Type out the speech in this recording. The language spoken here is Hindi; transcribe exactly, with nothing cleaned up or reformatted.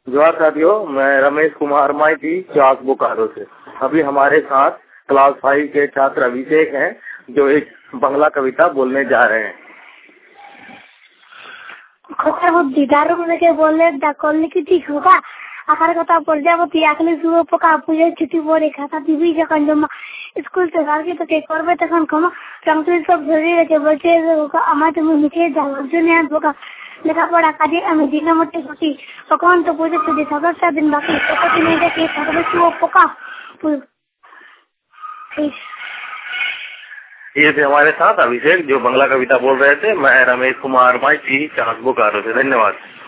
जोहार साथियों, मैं रमेश कुमार माइती चाक बोकारो से। अभी हमारे साथ क्लास फाइव के छात्र अभिषेक हैं जो एक बांग्ला कविता बोलने जा रहे हैं। খোকার বুদ্ধি দারুণ দেখে বললে দা করলে কি ঠিক হোকা আকার কথা প্রজাপতি আকলে শুভ পোকা পুজো ছুটি পরে খাতা দিবি যখন জমা স্কুল থেকে আর কি তোকে করবে তখন ক্ষমা সংস্কৃত সব ধরে রেখে বলছে আমার তুমি মিশে যাও জন্য বোকা লেখাপড়া কাজে আমি দিন মধ্যে খুশি তখন তো পুজো ছুটি সাতাশটা দিন বাকি কতদিন দেখে থাকবে শুভ পোকা। ये थे हमारे साथ अभिषेक जो बांग्ला कविता बोल रहे थे। मैं रमेश कुमार माइती चाक बोकारो से। धन्यवाद।